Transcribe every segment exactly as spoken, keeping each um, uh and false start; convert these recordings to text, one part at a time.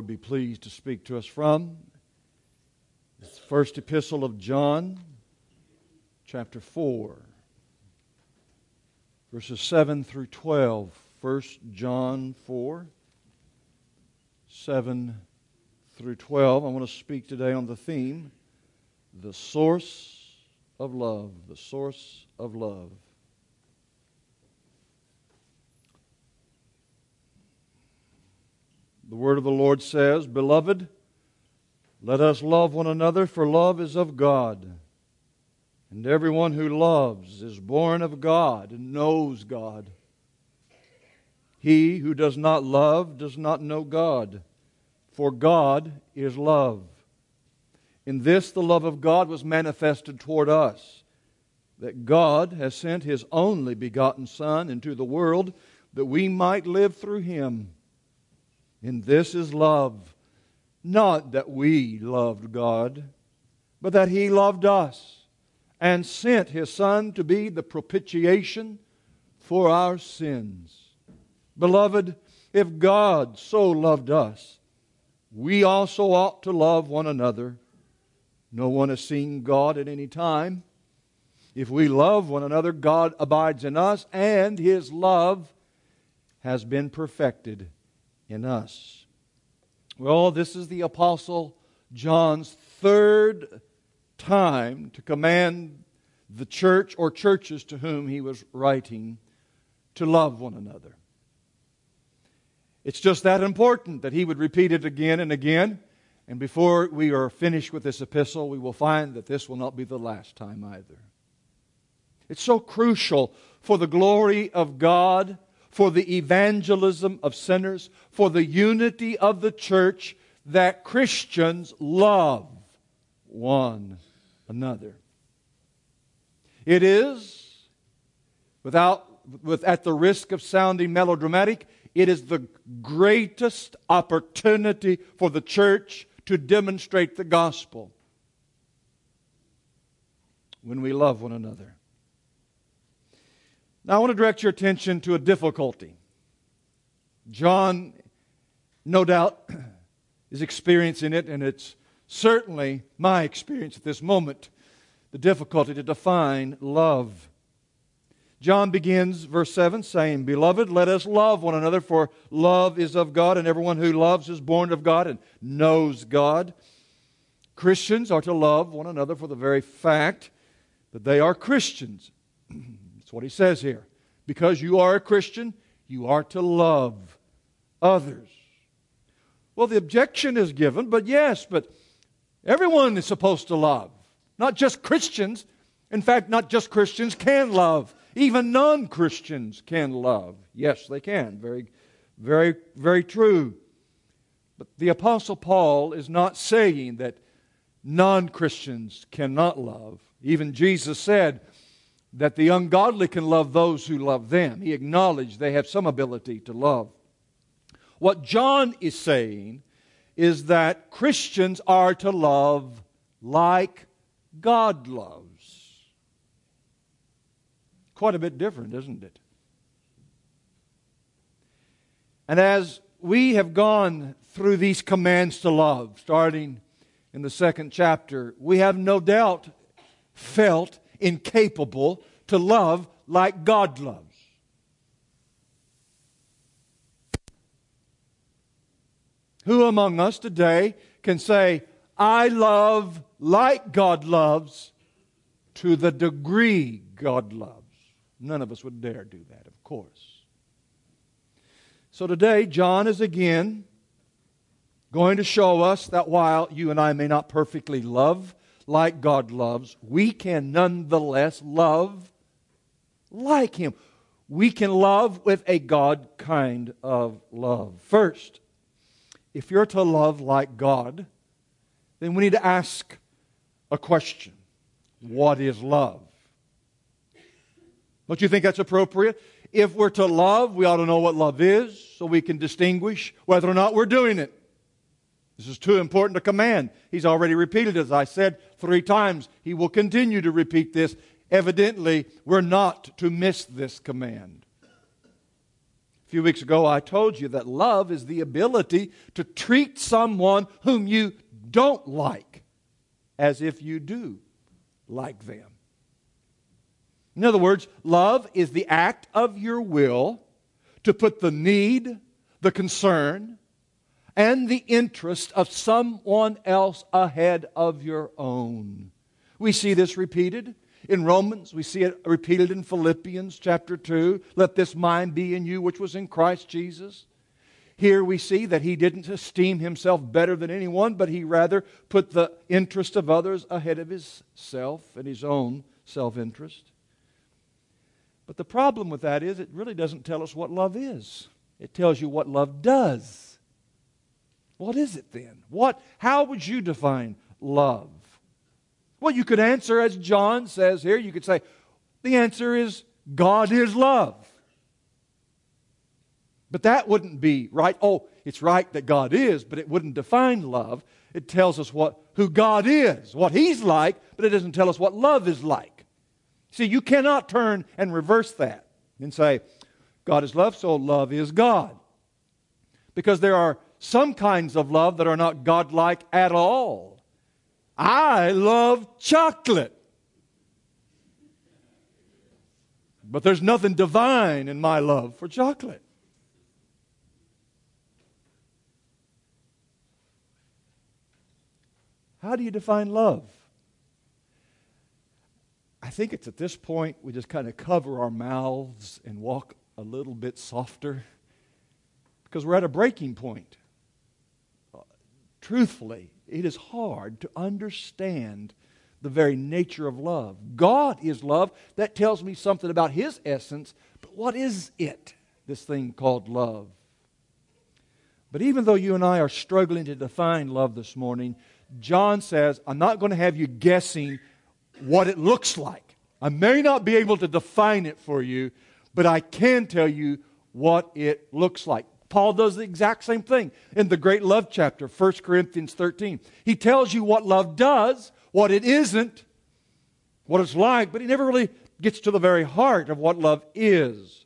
Lord be pleased to speak to us from. It's the first epistle of John, chapter four, verses seven through twelve. First John four, seven through twelve. I want to speak today on the theme, the source of love, the source of love. The word of the Lord says, "Beloved, let us love one another, for love is of God. And everyone who loves is born of God and knows God. He who does not love does not know God, for God is love. In this the love of God was manifested toward us, that God has sent His only begotten Son into the world that we might live through Him. And this is love, not that we loved God, but that He loved us and sent His Son to be the propitiation for our sins. Beloved, if God so loved us, we also ought to love one another. No one has seen God at any time. If we love one another, God abides in us, and His love has been perfected in us." Well, this is the Apostle John's third time to command the church or churches to whom he was writing to love one another. It's just that important that he would repeat it again and again. And before we are finished with this epistle, we will find that this will not be the last time either. It's so crucial for the glory of God, for the evangelism of sinners, for the unity of the church, that Christians love one another. It is, without, with, at the risk of sounding melodramatic, it is the greatest opportunity for the church to demonstrate the gospel when we love one another. Now I want to direct your attention to a difficulty. John, no doubt, is experiencing it, and it's certainly my experience at this moment, the difficulty to define love. John begins verse seven saying, "Beloved, let us love one another, for love is of God, and everyone who loves is born of God and knows God." Christians are to love one another for the very fact that they are Christians. That's what he says here. Because you are a Christian, you are to love others. Well, the objection is given, but yes, but everyone is supposed to love. Not just Christians. In fact, not just Christians can love. Even non-Christians can love. Yes, they can. Very, very, very true. But the Apostle Paul is not saying that non-Christians cannot love. Even Jesus said that the ungodly can love those who love them. He acknowledged they have some ability to love. What John is saying is that Christians are to love like God loves. Quite a bit different, isn't it? And as we have gone through these commands to love, starting in the second chapter, we have no doubt felt incapable to love like God loves. Who among us today can say, "I love like God loves to the degree God loves"? None of us would dare do that, of course. So today, John is again going to show us that while you and I may not perfectly love like God loves, we can nonetheless love like Him. We can love with a God kind of love. First, if you're to love like God, then we need to ask a question. What is love? Don't you think that's appropriate? If we're to love, we ought to know what love is so we can distinguish whether or not we're doing it. This is too important a command. He's already repeated it, as I said, three times. He will continue to repeat this. Evidently, we're not to miss this command. few weeks ago, I told you that love is the ability to treat someone whom you don't like as if you do like them. In other words, love is the act of your will to put the need, the concern, and the interest of someone else ahead of your own. We see this repeated in Romans. We see it repeated in Philippians chapter two. Let this mind be in you which was in Christ Jesus. Here we see that he didn't esteem himself better than anyone, but he rather put the interest of others ahead of his self and his own self-interest. But the problem with that is it really doesn't tell us what love is. It tells you what love does. What is it then? What? How would you define love? Well, you could answer as John says here. You could say, the answer is God is love. But that wouldn't be right. Oh, it's right that God is, but it wouldn't define love. It tells us what who God is, what He's like, but it doesn't tell us what love is like. See, you cannot turn and reverse that and say, God is love, so love is God. Because there are some kinds of love that are not God-like at all. I love chocolate. But there's nothing divine in my love for chocolate. How do you define love? I think it's at this point we just kind of cover our mouths and walk a little bit softer because we're at a breaking point. Truthfully, it is hard to understand the very nature of love. God is love. That tells me something about His essence, but what is it, this thing called love? But even though you and I are struggling to define love this morning, John says, I'm not going to have you guessing what it looks like. I may not be able to define it for you, but I can tell you what it looks like. Paul does the exact same thing in the great love chapter, First Corinthians thirteen. He tells you what love does, what it isn't, what it's like, but he never really gets to the very heart of what love is.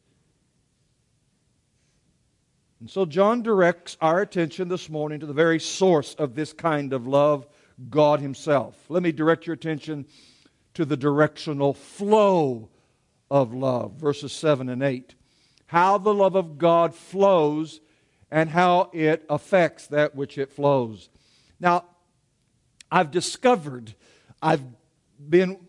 And so John directs our attention this morning to the very source of this kind of love, God Himself. Let me direct your attention to the directional flow of love, verses seven and eight. How the love of God flows and how it affects that which it flows. Now, I've discovered, I've been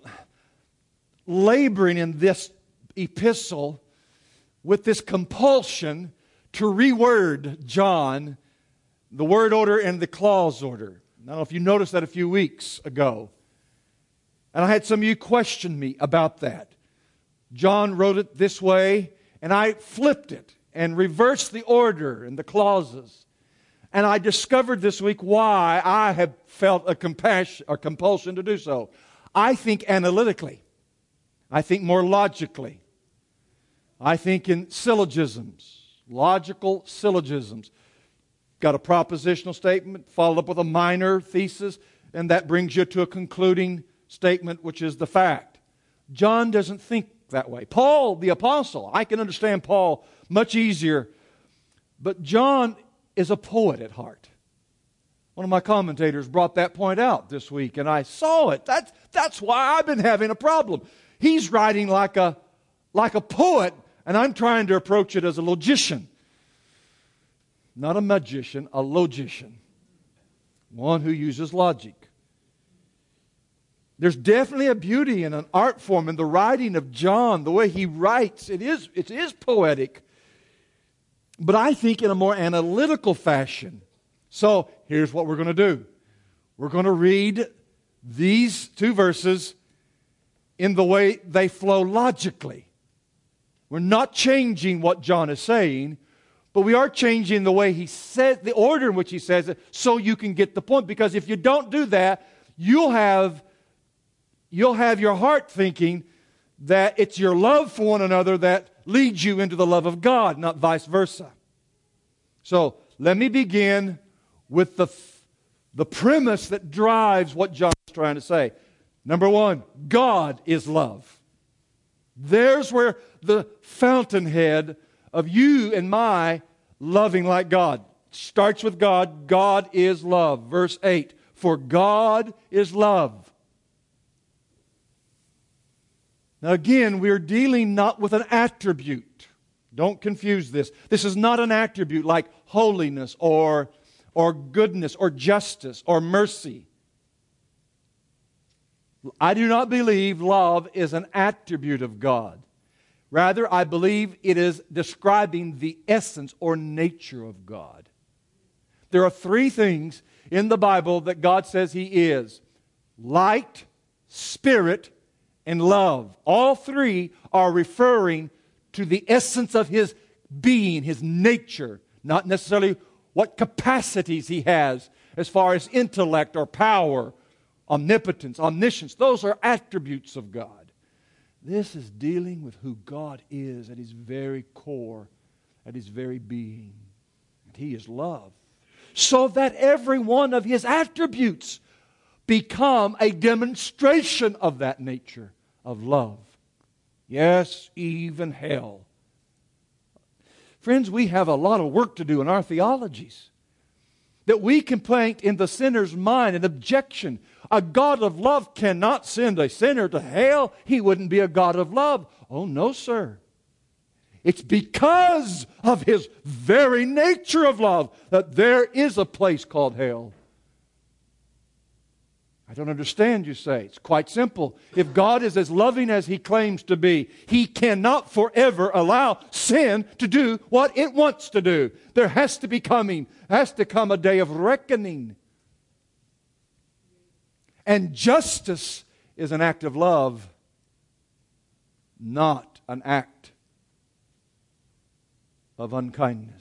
laboring in this epistle with this compulsion to reword John, the word order and the clause order. I don't know if you noticed that a few weeks ago. And I had some of you question me about that. John wrote it this way, and I flipped it and reversed the order and the clauses. And I discovered this week why I have felt a compassion or compulsion to do so. I think analytically. I think more logically. I think in syllogisms, logical syllogisms. Got a propositional statement, followed up with a minor thesis, and that brings you to a concluding statement, which is the fact. John doesn't think that way. Paul, the apostle, I can understand Paul much easier, but John is a poet at heart. One of my commentators brought that point out this week, and I saw it. That's, that's why I've been having a problem. He's writing like a, like a poet, and I'm trying to approach it as a logician. Not a magician, a logician. One who uses logic. There's definitely a beauty and an art form in the writing of John, the way he writes. It is, it is poetic, but I think in a more analytical fashion. So here's what we're going to do. We're going to read these two verses in the way they flow logically. We're not changing what John is saying, but we are changing the way he says, the order in which he says it, so you can get the point. Because if you don't do that, you'll have You'll have your heart thinking that it's your love for one another that leads you into the love of God, not vice versa. So let me begin with the, the premise that drives what John is trying to say. Number one, God is love. There's where the fountainhead of you and my loving like God. Starts with God. God is love. Verse eight. For God is love. Now again, we're dealing not with an attribute. Don't confuse this. This is not an attribute like holiness or, or goodness or justice or mercy. I do not believe love is an attribute of God. Rather, I believe it is describing the essence or nature of God. There are three things in the Bible that God says He is: light, spirit, and love. All three are referring to the essence of His being, His nature, not necessarily what capacities He has as far as intellect or power, omnipotence, omniscience. Those are attributes of God. This is dealing with who God is at His very core, at His very being. And He is love. So that every one of His attributes become a demonstration of that nature of love. Yes, even hell. Friends, we have a lot of work to do in our theologies. That we can plant in the sinner's mind an objection. A God of love cannot send a sinner to hell. He wouldn't be a God of love. Oh, no, sir. It's because of His very nature of love that there is a place called hell. I don't understand, you say. It's quite simple. If God is as loving as He claims to be, He cannot forever allow sin to do what it wants to do. There has to be coming, has to come a day of reckoning. And justice is an act of love, not an act of unkindness.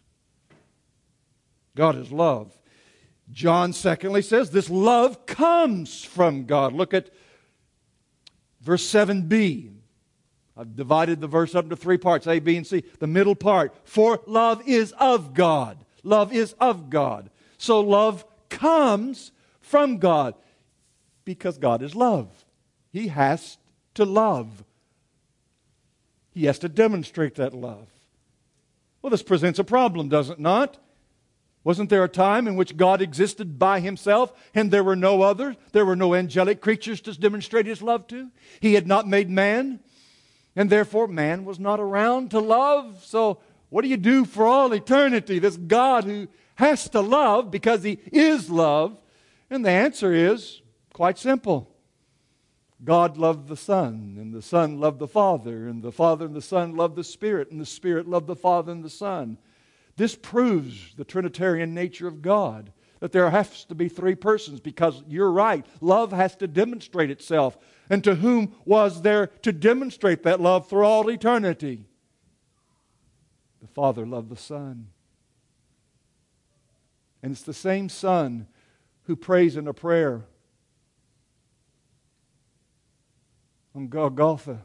God is love. John secondly says this love comes from God. Look at verse seven b. I've divided the verse up into three parts, A, B, and C. The middle part, for love is of God. Love is of God. So love comes from God because God is love. He has to love. He has to demonstrate that love. Well, this presents a problem, does it not? Wasn't there a time in which God existed by Himself and there were no others? There were no angelic creatures to demonstrate His love to? He had not made man, and therefore man was not around to love. So what do you do for all eternity? This God who has to love because He is love. And the answer is quite simple. God loved the Son, and the Son loved the Father, and the Father and the Son loved the Spirit, and the Spirit loved the Father and the Son. This proves the Trinitarian nature of God, that there has to be three persons, because you're right, love has to demonstrate itself. And to whom was there to demonstrate that love for all eternity? The Father loved the Son. And it's the same Son who prays in a prayer on Golgotha.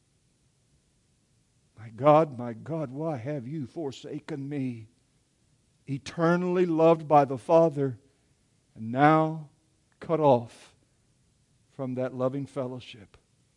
My God, my God, why have you forsaken me? Eternally loved by the Father, and now cut off from that loving fellowship.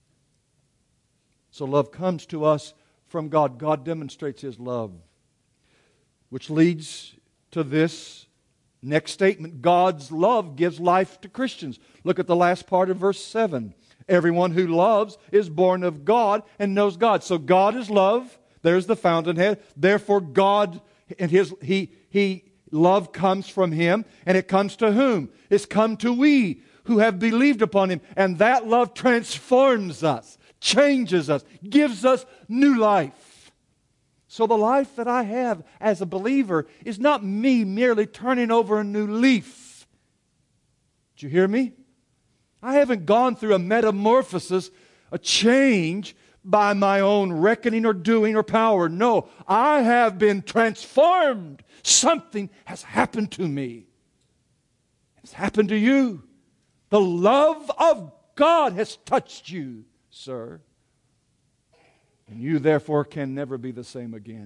So love comes to us from God. God demonstrates His love, which leads to this next statement. God's love gives life to Christians. Look at the last part of verse seven. Everyone who loves is born of God and knows God. So God is love. There's the fountainhead. Therefore God and His He He love comes from Him. And it comes to whom? It's come to we who have believed upon Him. And that love transforms us, changes us, gives us new life. So the life that I have as a believer is not me merely turning over a new leaf. Did you hear me? I haven't gone through a metamorphosis, a change by my own reckoning or doing or power. No, I have been transformed. Something has happened to me. It's happened to you. The love of God has touched you, sir. And you therefore can never be the same again.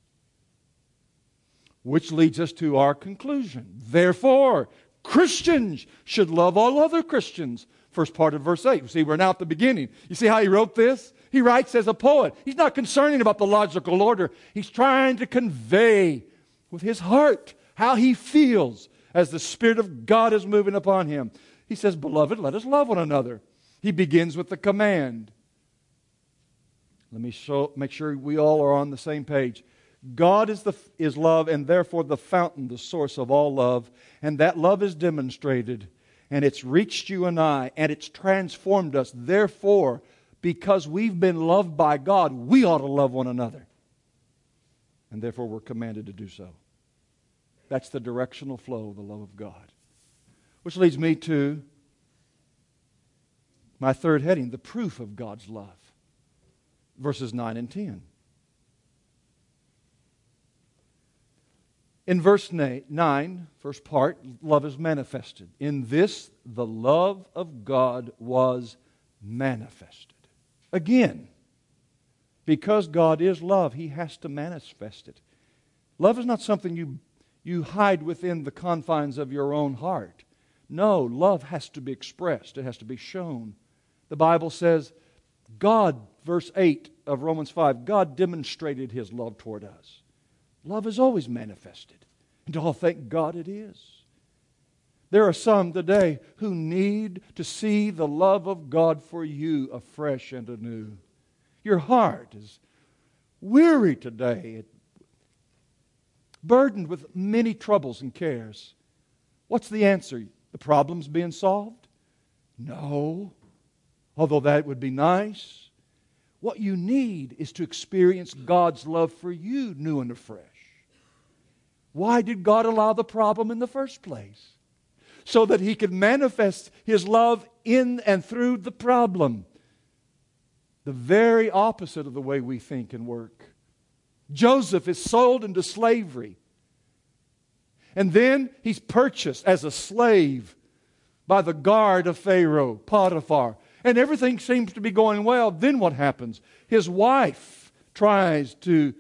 Which leads us to our conclusion. Therefore, Christians should love all other Christians, First part of verse eight. See, we're now at the beginning. You see how he wrote this? He writes as a poet. He's not concerning about the logical order. He's trying to convey with his heart how he feels as the Spirit of God is moving upon him. He says, beloved, let us love one another. He begins with the command. Let me show, make sure we all are on the same page. God is, the, is love, and therefore the fountain, the source of all love. And that love is demonstrated, and it's reached you and I, and it's transformed us. Therefore, because we've been loved by God, we ought to love one another. And therefore we're commanded to do so. That's the directional flow of the love of God. Which leads me to my third heading, the proof of God's love. Verses nine and ten. In verse nine, first part, love is manifested. In this, the love of God was manifested. Again, because God is love, He has to manifest it. Love is not something you, you hide within the confines of your own heart. No, love has to be expressed. It has to be shown. The Bible says, God, verse eight of Romans five, God demonstrated His love toward us. Love is always manifested. And oh, thank God it is. There are some today who need to see the love of God for you afresh and anew. Your heart is weary today, burdened with many troubles and cares. What's the answer? The problem's being solved? No. Although that would be nice. What you need is to experience God's love for you new and afresh. Why did God allow the problem in the first place? So that He could manifest His love in and through the problem. The very opposite of the way we think and work. Joseph is sold into slavery. And then he's purchased as a slave by the guard of Pharaoh, Potiphar. And everything seems to be going well. Then what happens? His wife tries to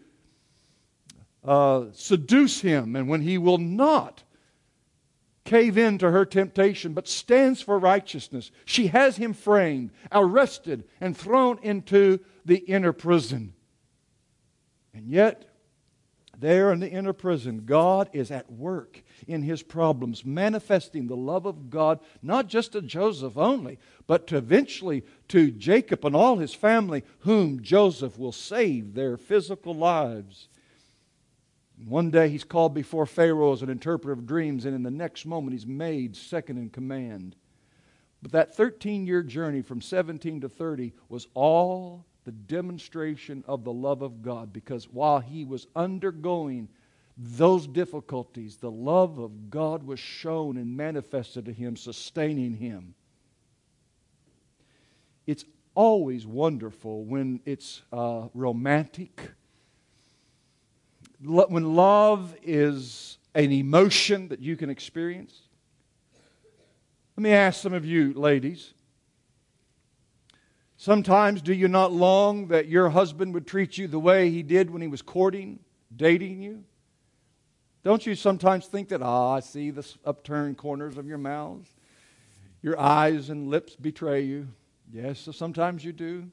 uh, seduce him. And when he will not cave in to her temptation, but stands for righteousness, she has him framed, arrested, and thrown into the inner prison. And yet, there in the inner prison, God is at work in His problems, manifesting the love of God, not just to Joseph only, but to eventually to Jacob and all his family, whom Joseph will save their physical lives. One day he's called before Pharaoh as an interpreter of dreams, and in the next moment he's made second in command. But that thirteen-year journey from seventeen to thirty was all the demonstration of the love of God, because while he was undergoing those difficulties, the love of God was shown and manifested to him, sustaining him. It's always wonderful when it's uh, romantic, when love is an emotion that you can experience. Let me ask some of you ladies, sometimes do you not long that your husband would treat you the way he did when he was courting, dating you? Don't you sometimes think that, ah, I see the upturned corners of your mouths. Your eyes and lips betray you. Yes, so sometimes you do.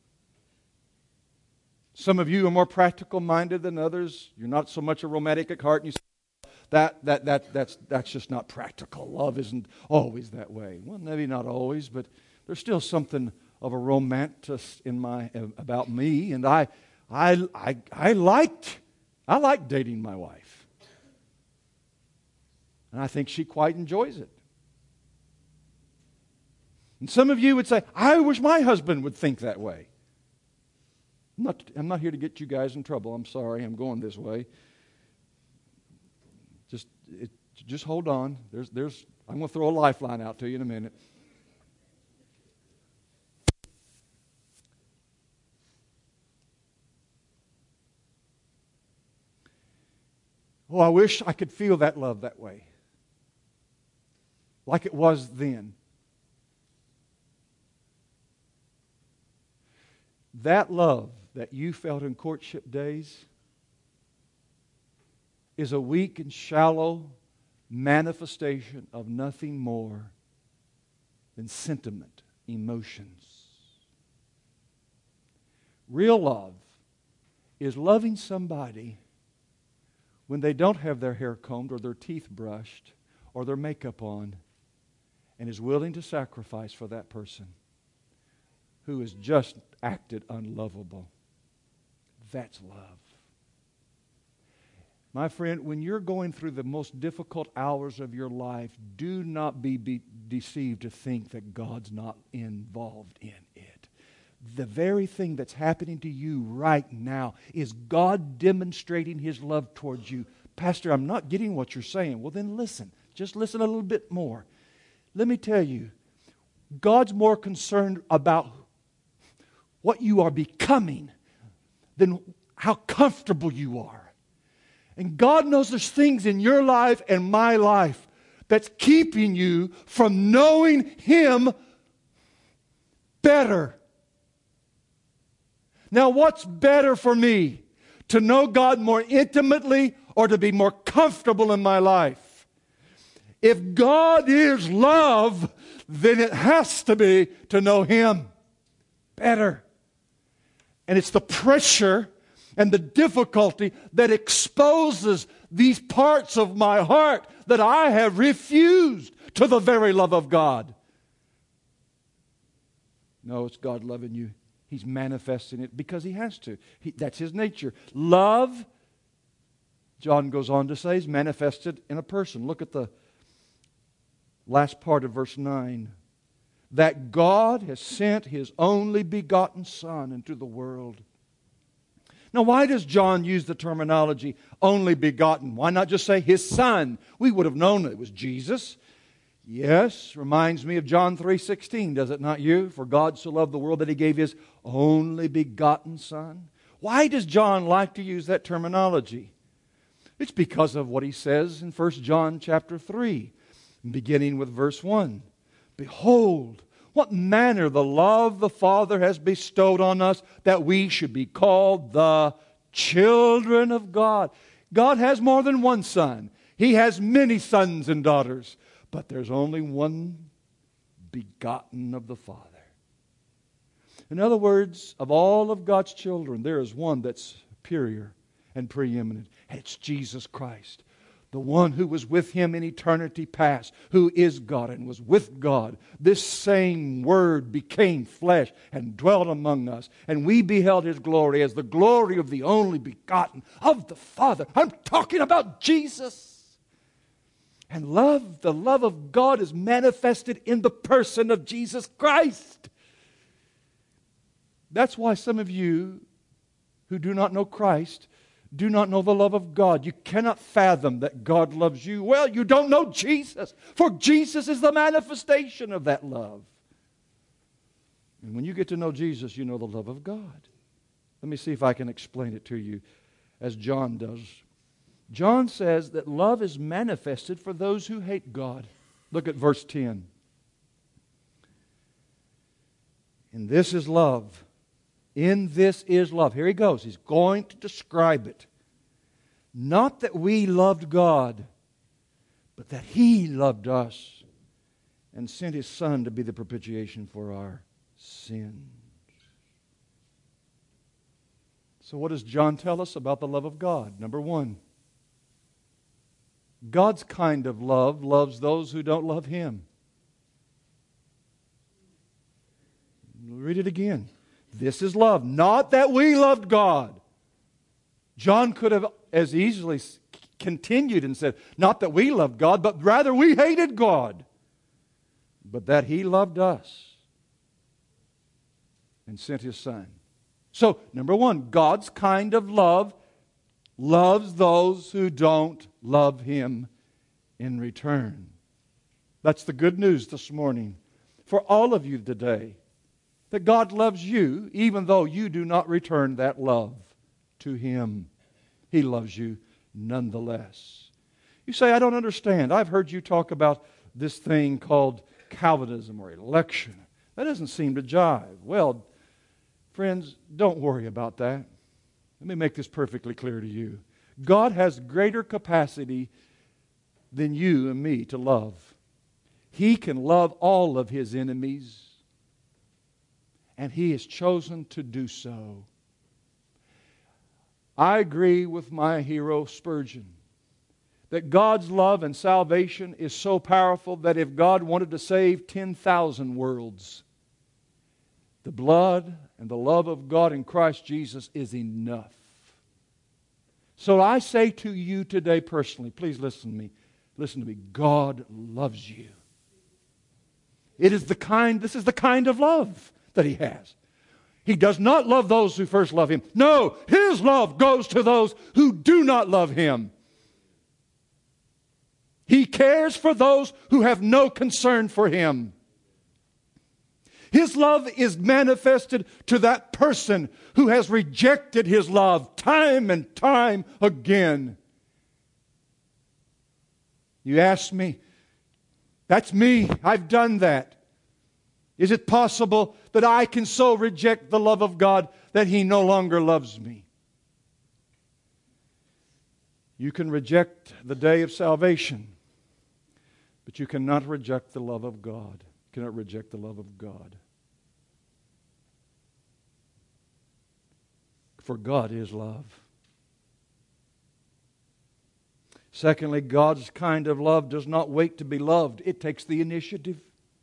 Some of you are more practical minded than others. You're not so much a romantic at heart, and you say, that, that, that, that's, that's just not practical. Love isn't always that way. Well, maybe not always, but there's still something of a romantic in my about me, and I, I, I, I liked, I liked dating my wife. And I think she quite enjoys it. And some of you would say, I wish my husband would think that way. I'm not, I'm not here to get you guys in trouble. I'm sorry, I'm going this way. Just, it, just hold on. There's, there's, I'm going to throw a lifeline out to you in a minute. Oh, I wish I could feel that love that way. Like it was then. That love that you felt in courtship days is a weak and shallow manifestation of nothing more than sentiment, emotions. Real love is loving somebody when they don't have their hair combed or their teeth brushed or their makeup on, and is willing to sacrifice for that person who has just acted unlovable. That's love. My friend, when you're going through the most difficult hours of your life, do not be, be deceived to think that God's not involved in it. The very thing that's happening to you right now is God demonstrating His love towards you. Pastor, I'm not getting what you're saying. Well, then listen. Just listen a little bit more. Let me tell you, God's more concerned about what you are becoming than how comfortable you are. And God knows there's things in your life and my life that's keeping you from knowing Him better. Now, what's better for me? To know God more intimately or to be more comfortable in my life? If God is love, then it has to be to know Him better. And it's the pressure and the difficulty that exposes these parts of my heart that I have refused to the very love of God. No, it's God loving you. He's manifesting it because He has to. He, that's His nature. Love, John goes on to say, is manifested in a person. Look at the last part of verse nine. That God has sent His only begotten Son into the world. Now, why does John use the terminology only begotten? Why not just say His Son? We would have known it was Jesus. Yes, reminds me of John three sixteen, does it not you? For God so loved the world that He gave His only begotten Son. Why does John like to use that terminology? It's because of what he says in First John chapter three, beginning with verse one. Behold, what manner the love the Father has bestowed on us, that we should be called the children of God. God has more than one Son. He has many sons and daughters. But there's only one begotten of the Father. In other words, of all of God's children, there is one that's superior and preeminent. It's Jesus Christ. The one who was with Him in eternity past, who is God and was with God. This same Word became flesh and dwelt among us. And we beheld His glory as the glory of the only begotten of the Father. I'm talking about Jesus. And love, the love of God is manifested in the person of Jesus Christ. That's why some of you who do not know Christ do not know the love of God. You cannot fathom that God loves you. Well, you don't know Jesus, for Jesus is the manifestation of that love. And when you get to know Jesus, you know the love of God. Let me see if I can explain it to you as John does. John says that love is manifested for those who hate God. Look at verse ten. And this is love. In this is love. Here he goes. He's going to describe it. Not that we loved God, but that He loved us and sent His Son to be the propitiation for our sins. So what does John tell us about the love of God? Number one, God's kind of love loves those who don't love Him. Read it again. This is love. Not that we loved God. John could have as easily continued and said, not that we loved God, but rather we hated God. But that He loved us and sent His Son. So, number one, God's kind of love loves those who don't love Him in return. That's the good news this morning for all of you today. That God loves you even though you do not return that love to Him. He loves you nonetheless. You say, I don't understand. I've heard you talk about this thing called Calvinism or election. That doesn't seem to jive. Well, friends, don't worry about that. Let me make this perfectly clear to you. God has greater capacity than you and me to love. He can love all of His enemies. And He has chosen to do so. I agree with my hero Spurgeon that God's love and salvation is so powerful that if God wanted to save ten thousand worlds, the blood and the love of God in Christ Jesus is enough. So I say to you today personally, please listen to me. Listen to me. God loves you. It is the kind, this is the kind of love that He has. He does not love those who first love Him. No, His love goes to those who do not love Him. He cares for those who have no concern for Him. His love is manifested to that person who has rejected His love time and time again. You ask me, that's me. I've done that. Is it possible that I can so reject the love of God that He no longer loves me? You can reject the day of salvation, but you cannot reject the love of God. You cannot reject the love of God. For God is love. Secondly, God's kind of love does not wait to be loved. It takes the initiative.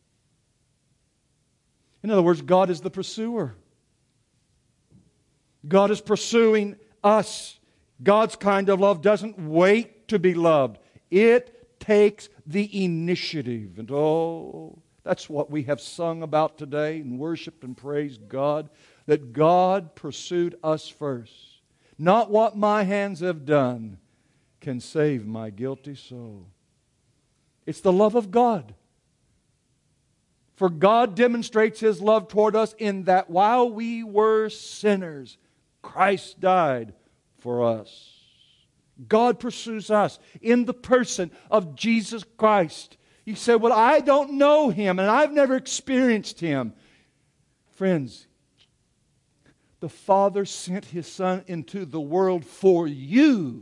In other words, God is the pursuer. God is pursuing us. God's kind of love doesn't wait to be loved. It takes the initiative. And oh, that's what we have sung about today and worshiped and praised God. That God pursued us first. Not what my hands have done can save my guilty soul. It's the love of God. For God demonstrates His love toward us in that while we were sinners, Christ died for us. God pursues us in the person of Jesus Christ. You say, well, I don't know Him and I've never experienced Him. Friends, the Father sent His Son into the world for you.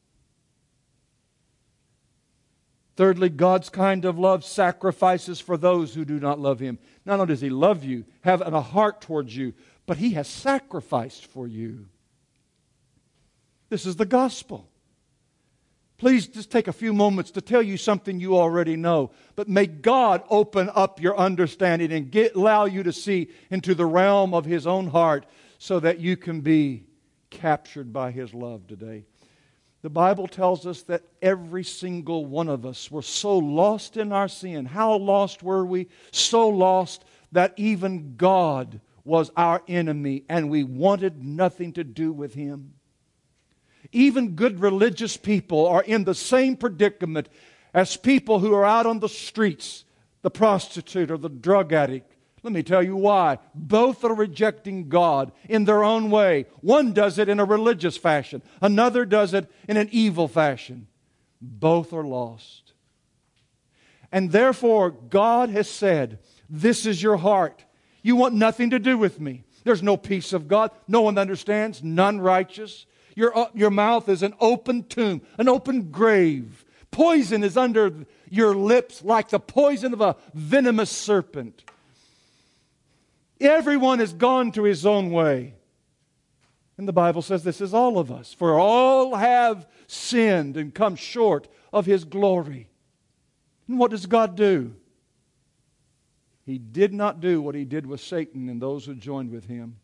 Thirdly, God's kind of love sacrifices for those who do not love Him. Not only does He love you, have a heart towards you, but He has sacrificed for you. This is the gospel. Please just take a few moments to tell you something you already know. But may God open up your understanding and get, allow you to see into the realm of His own heart so that you can be captured by His love today. The Bible tells us that every single one of us were so lost in our sin. How lost were we? So lost that even God was our enemy and we wanted nothing to do with Him. Even good religious people are in the same predicament as people who are out on the streets, the prostitute or the drug addict. Let me tell you why. Both are rejecting God in their own way. One does it in a religious fashion. Another does it in an evil fashion. Both are lost. And therefore, God has said, this is your heart. You want nothing to do with me. There's no peace of God. No one understands. None righteous. Your, your mouth is an open tomb, an open grave. Poison is under your lips like the poison of a venomous serpent. Everyone has gone to his own way. And the Bible says this is all of us. For all have sinned and come short of His glory. And what does God do? He did not do what He did with Satan and those who joined with him.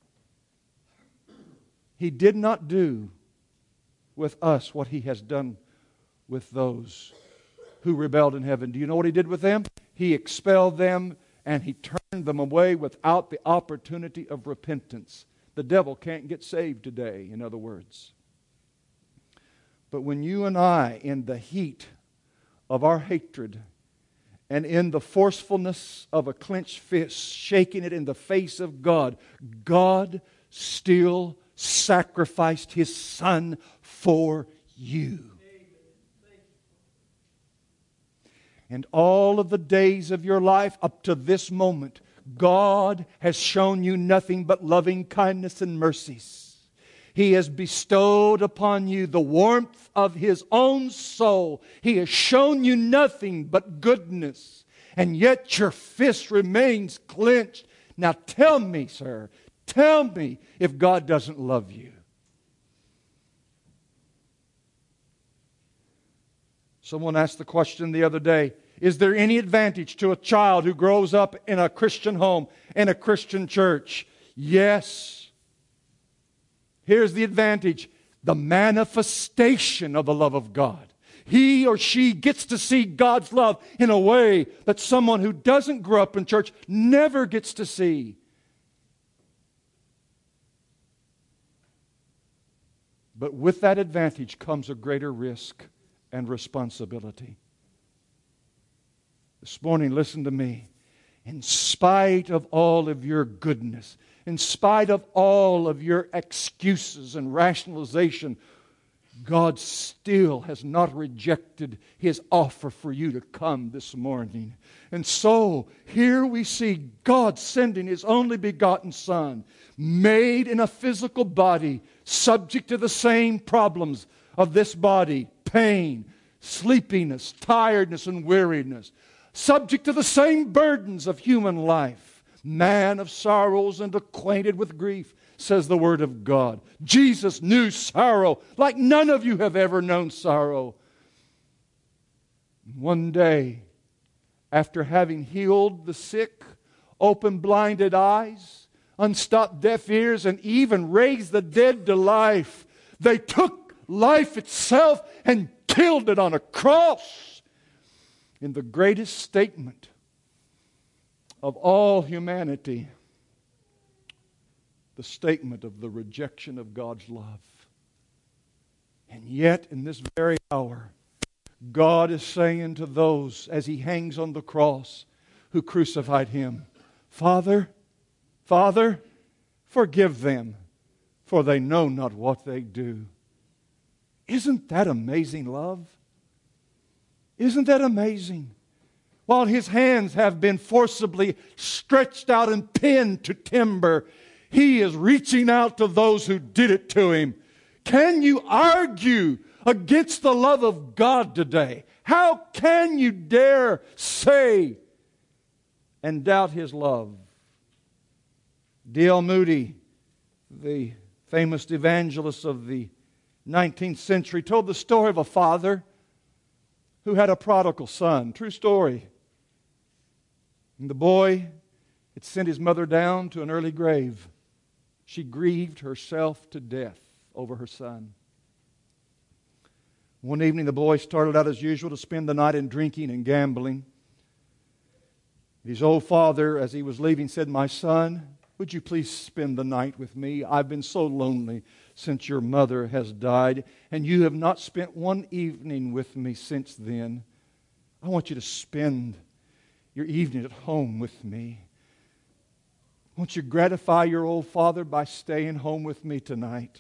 He did not do with us what He has done with those who rebelled in heaven. Do you know what He did with them? He expelled them and He turned them away without the opportunity of repentance. The devil can't get saved today, in other words. But when you and I, in the heat of our hatred and in the forcefulness of a clenched fist, shaking it in the face of God, God still sacrificed His Son for you. And all of the days of your life up to this moment, God has shown you nothing but loving kindness and mercies. He has bestowed upon you the warmth of His own soul. He has shown you nothing but goodness. and yet your fist remains clenched. Now tell me, sir, tell me if God doesn't love you. Someone asked the question the other day, is there any advantage to a child who grows up in a Christian home, in a Christian church? Yes. Here's the advantage: the manifestation of the love of God. He or she gets to see God's love in a way that someone who doesn't grow up in church never gets to see. But with that advantage comes a greater risk and responsibility. This morning, listen to me. In spite of all of your goodness, in spite of all of your excuses and rationalization, God still has not rejected His offer for you to come this morning. And so, here we see God sending His only begotten Son, made in a physical body, subject to the same problems of this body: pain, sleepiness, tiredness, and weariness. Subject to the same burdens of human life. Man of sorrows and acquainted with grief, says the Word of God. Jesus knew sorrow like none of you have ever known sorrow. One day, after having healed the sick, opened blinded eyes, unstopped deaf ears, and even raised the dead to life, they took life itself and killed it on a cross. In the greatest statement of all humanity, the statement of the rejection of God's love. And yet, in this very hour, God is saying to those, as He hangs on the cross, who crucified Him, Father, Father, forgive them, for they know not what they do. Isn't that amazing love? Isn't that amazing? While His hands have been forcibly stretched out and pinned to timber, He is reaching out to those who did it to Him. Can you argue against the love of God today? How can you dare say and doubt His love? D L Moody, the famous evangelist of the nineteenth century, told the story of a father who had a prodigal son. True story. And the boy had sent his mother down to an early grave. She grieved herself to death over her son. One evening the boy started out as usual to spend the night in drinking and gambling. His old father, as he was leaving, said, "My son, would you please spend the night with me? I've been so lonely since your mother has died, and you have not spent one evening with me since then. I want you to spend your evening at home with me. Won't you gratify your old father by staying home with me tonight?"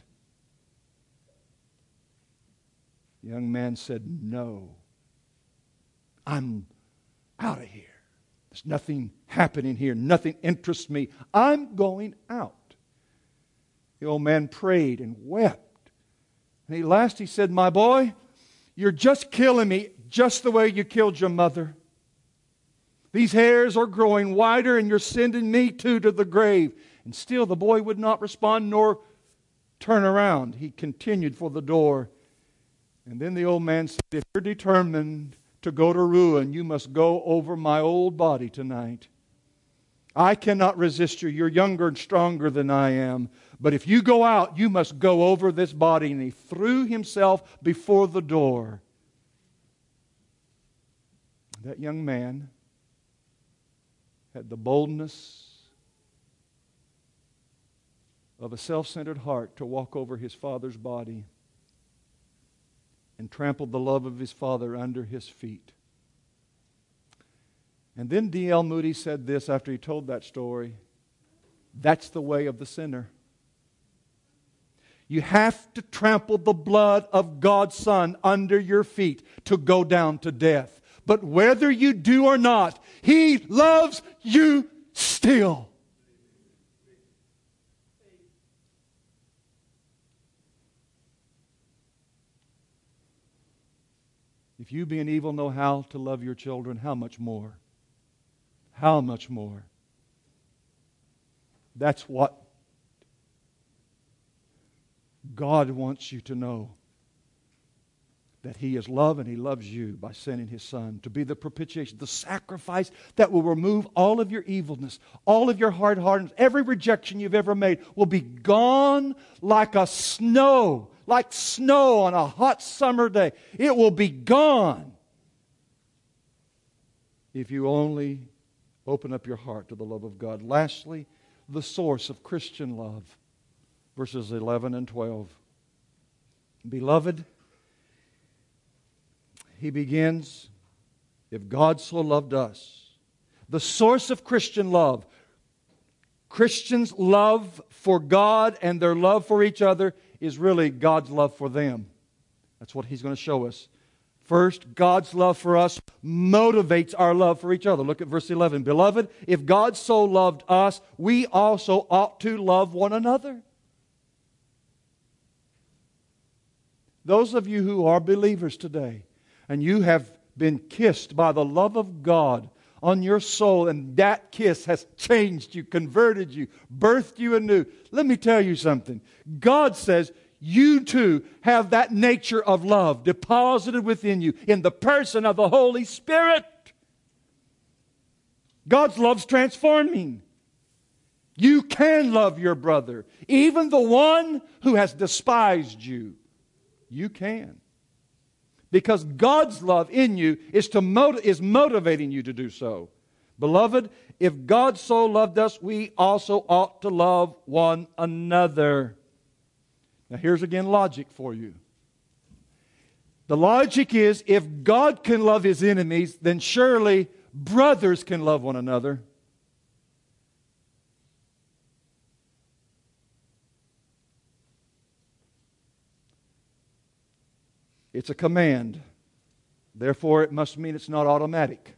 The young man said, "No. I'm out of here. There's nothing happening here. Nothing interests me. I'm going out." The old man prayed and wept. And at last he said, "My boy, you're just killing me just the way you killed your mother. These hairs are growing wider and you're sending me too to the grave." And still the boy would not respond nor turn around. He continued for the door. And then the old man said, "If you're determined to go to ruin, you must go over my old body tonight. I cannot resist you. You're younger and stronger than I am. But if you go out, you must go over this body." And he threw himself before the door. That young man had the boldness of a self-centered heart to walk over his father's body and trampled the love of his father under his feet. And then D L Moody said this after he told that story: that's the way of the sinner. You have to trample the blood of God's Son under your feet to go down to death. But whether you do or not, He loves you still. If you being evil know how to love your children, how much more how much more? That's what God wants you to know. That He is love and He loves you by sending His Son to be the propitiation, the sacrifice that will remove all of your evilness, all of your hard-heartedness, every rejection you've ever made will be gone like a snow, like snow on a hot summer day. It will be gone if you only open up your heart to the love of God. Lastly, the source of Christian love, verses eleven and twelve. Beloved, he begins, if God so loved us. The source of Christian love. Christians' love for God and their love for each other is really God's love for them. That's what He's going to show us. First, God's love for us motivates our love for each other. Look at verse eleven. Beloved, if God so loved us, we also ought to love one another. Those of you who are believers today, and you have been kissed by the love of God on your soul, and that kiss has changed you, converted you, birthed you anew. Let me tell you something. God says you too have that nature of love deposited within you in the person of the Holy Spirit. God's love's transforming. You can love your brother, even the one who has despised you. You can. Because God's love in you is, to motiv- is motivating you to do so. Beloved, if God so loved us, we also ought to love one another. Now here's again logic for you. The logic is, if God can love His enemies, then surely brothers can love one another. It's a command. Therefore, it must mean it's not automatic.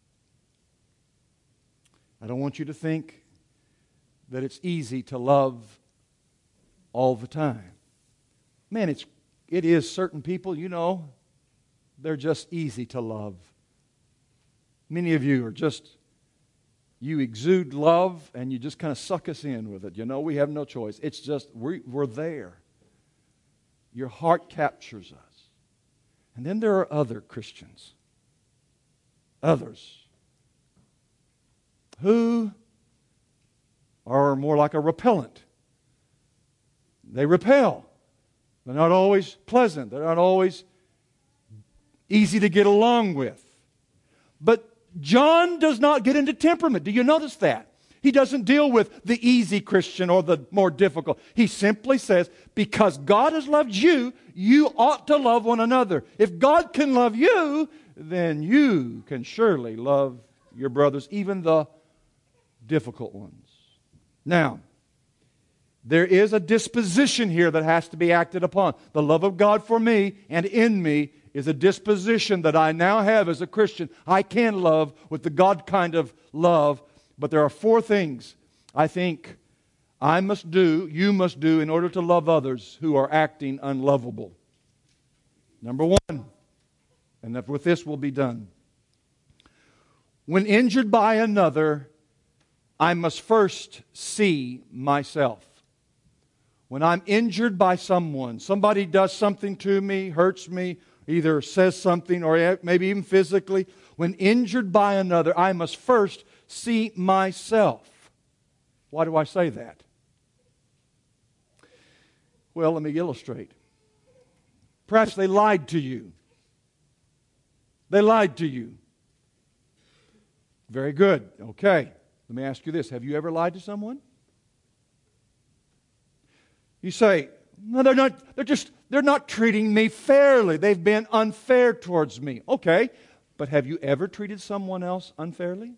I don't want you to think that it's easy to love all the time. Man, it's, it is certain people, you know, they're just easy to love. Many of you are just, you exude love and you just kind of suck us in with it. You know, we have no choice. It's just, we're, we're there. Your heart captures us. And then there are other Christians, others, who are more like a repellent. They repel. They're not always pleasant. They're not always easy to get along with. But John does not get into temperament. Do you notice that? He doesn't deal with the easy Christian or the more difficult. He simply says, because God has loved you, you ought to love one another. If God can love you, then you can surely love your brothers, even the difficult ones. Now, there is a disposition here that has to be acted upon. The love of God for me and in me is a disposition that I now have as a Christian. I can love with the God kind of love. But there are four things I think I must do, you must do, in order to love others who are acting unlovable. Number one, and with this we'll be done. When injured by another, I must first see myself. When I'm injured by someone, somebody does something to me, hurts me, either says something or maybe even physically, when injured by another, I must first see myself. Why do I say that? Well, let me illustrate. Perhaps they lied to you. They lied to you. Very good. Okay. Let me ask you this. Have you ever lied to someone? You say, no, they're not, they're just, they're not treating me fairly. They've been unfair towards me. Okay. But have you ever treated someone else unfairly?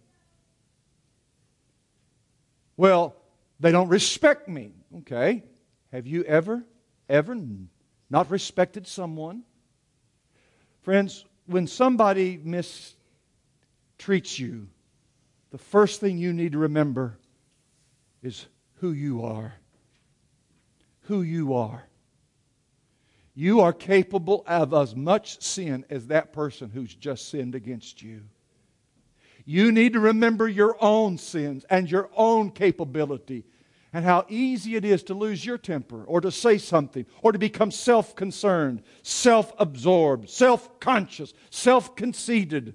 Well, they don't respect me. Okay. Have you ever, ever not respected someone? Friends, when somebody mistreats you, the first thing you need to remember is who you are. Who you are. You are capable of as much sin as that person who's just sinned against you. You need to remember your own sins and your own capability and how easy it is to lose your temper or to say something or to become self-concerned, self-absorbed, self-conscious, self-conceited.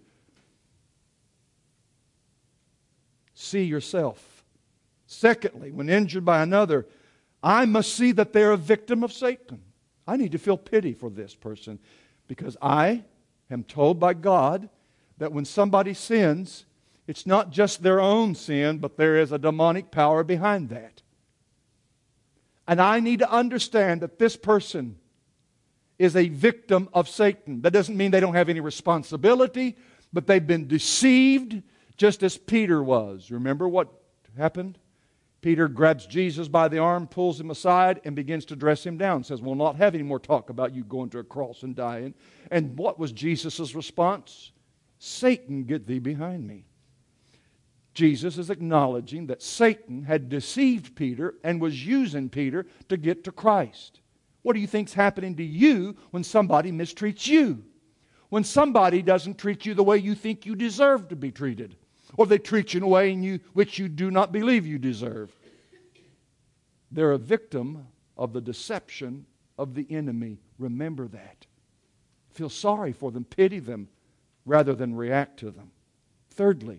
See yourself. Secondly, when injured by another, I must see that they're a victim of Satan. I need to feel pity for this person because I am told by God that when somebody sins, it's not just their own sin, but there is a demonic power behind that. And I need to understand that this person is a victim of Satan. That doesn't mean they don't have any responsibility, but they've been deceived just as Peter was. Remember what happened? Peter grabs Jesus by the arm, pulls him aside, and begins to dress him down. Says, we'll not have any more talk about you going to a cross and dying. And what was Jesus' response? Satan, get thee behind me. Jesus is acknowledging that Satan had deceived Peter and was using Peter to get to Christ. What do you think's happening to you when somebody mistreats you? When somebody doesn't treat you the way you think you deserve to be treated, or they treat you in a way in you, which you do not believe you deserve. They're a victim of the deception of the enemy. Remember that. Feel sorry for them, pity them, rather than react to them. Thirdly,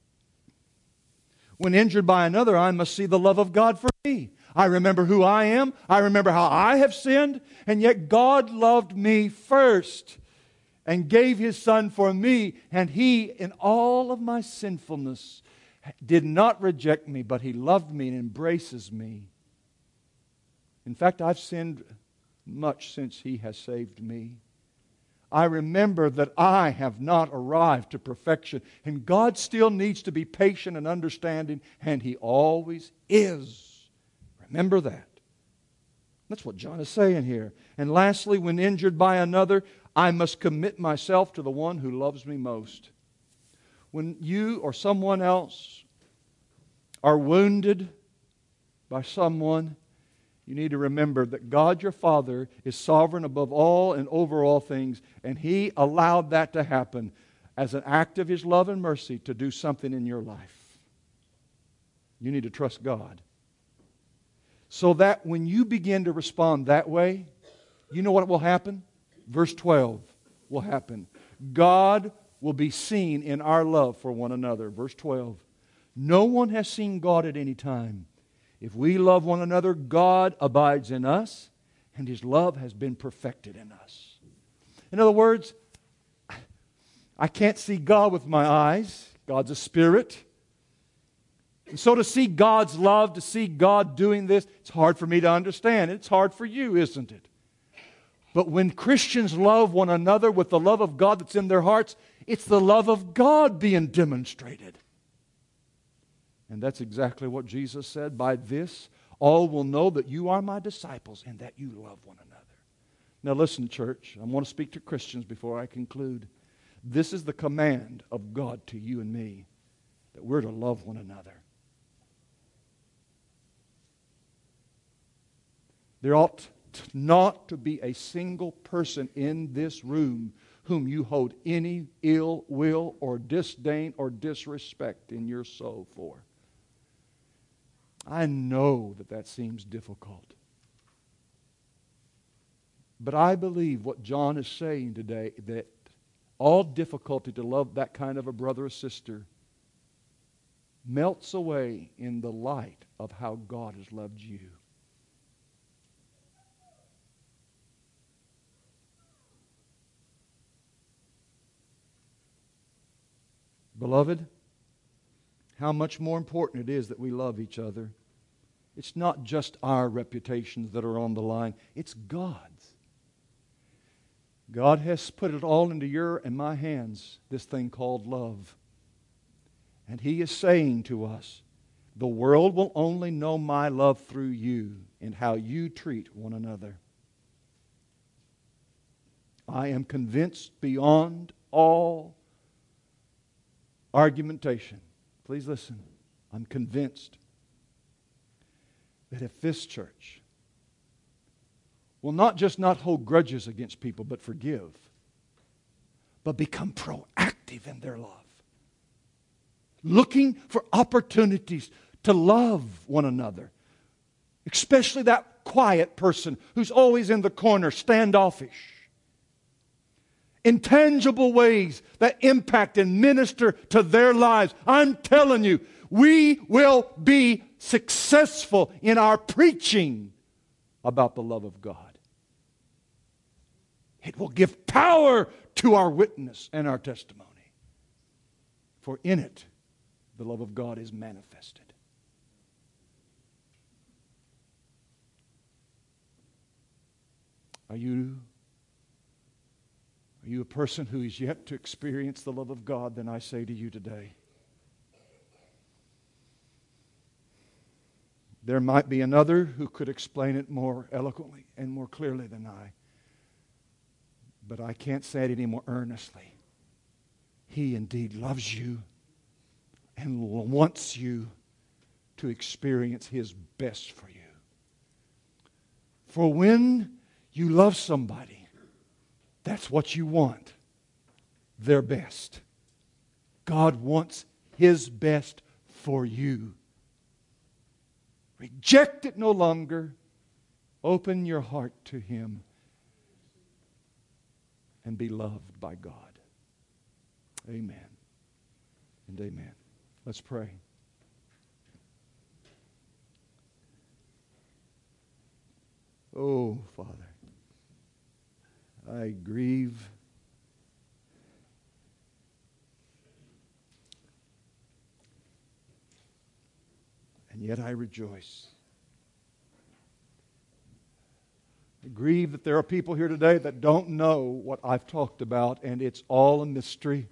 when injured by another, I must see the love of God for me. I remember who I am. I remember how I have sinned. And yet God loved me first and gave His Son for me. And He, in all of my sinfulness, did not reject me, but He loved me and embraces me. In fact, I've sinned much since He has saved me. I remember that I have not arrived to perfection, and God still needs to be patient and understanding, and He always is. Remember that. That's what John is saying here. And lastly, when injured by another, I must commit myself to the one who loves me most. When you or someone else are wounded by someone, you need to remember that God your Father is sovereign above all and over all things, and He allowed that to happen as an act of His love and mercy to do something in your life. You need to trust God. So that when you begin to respond that way, you know what will happen? Verse twelve will happen. God will be seen in our love for one another. Verse twelve. No one has seen God at any time. If we love one another, God abides in us, and His love has been perfected in us. In other words, I can't see God with my eyes. God's a spirit. And so to see God's love, to see God doing this, it's hard for me to understand. It's hard for you, isn't it? But when Christians love one another with the love of God that's in their hearts, it's the love of God being demonstrated. And that's exactly what Jesus said. By this, all will know that you are my disciples and that you love one another. Now listen, church. I want to speak to Christians before I conclude. This is the command of God to you and me, that we're to love one another. There ought not to be a single person in this room whom you hold any ill will or disdain or disrespect in your soul for. I know that that seems difficult. But I believe what John is saying today, that all difficulty to love that kind of a brother or sister melts away in the light of how God has loved you. Beloved, how much more important it is that we love each other. It's not just our reputations that are on the line. It's God's. God has put it all into your and my hands, this thing called love. And He is saying to us, the world will only know my love through you and how you treat one another. I am convinced beyond all argumentation. Please listen. I'm convinced that if this church will not just not hold grudges against people, but forgive, but become proactive in their love, looking for opportunities to love one another. Especially that quiet person who's always in the corner, standoffish. Intangible ways that impact and minister to their lives. I'm telling you, we will be successful in our preaching about the love of God. It will give power to our witness and our testimony. For in it, the love of God is manifested. Are you, are you a person who is yet to experience the love of God? Then I say to you today, there might be another who could explain it more eloquently and more clearly than I. But I can't say it any more earnestly. He indeed loves you and wants you to experience His best for you. For when you love somebody, that's what you want. Their best. God wants His best for you. Reject it no longer. Open your heart to Him and be loved by God. Amen and amen. Let's pray. Oh, Father, I grieve and yet I rejoice. I grieve that there are people here today that don't know what I've talked about, and it's all a mystery.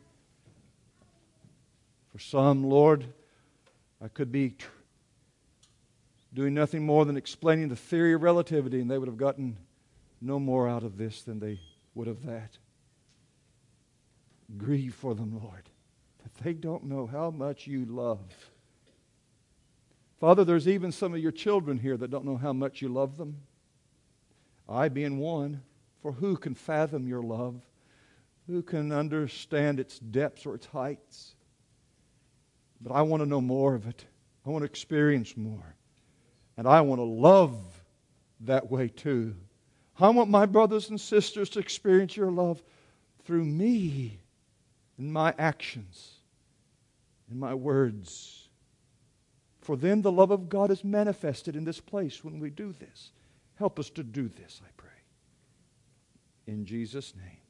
For some, Lord, I could be tr- doing nothing more than explaining the theory of relativity, and they would have gotten no more out of this than they would of that. Grieve for them, Lord, that they don't know how much you love. Father, there's even some of your children here that don't know how much you love them. I being one, for who can fathom your love? Who can understand its depths or its heights? But I want to know more of it. I want to experience more. And I want to love that way too. I want my brothers and sisters to experience your love through me, in my actions, in my words. For then the love of God is manifested in this place when we do this. Help us to do this, I pray. In Jesus' name.